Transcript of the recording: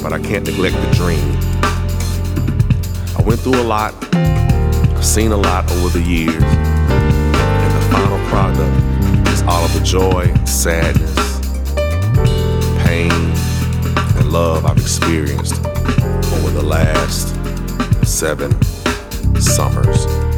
but I can't neglect the dream. I went through a lot, I've seen a lot over the years, and the final product is all of the joy, sadness, pain, and love I've experienced over the last 7 summers.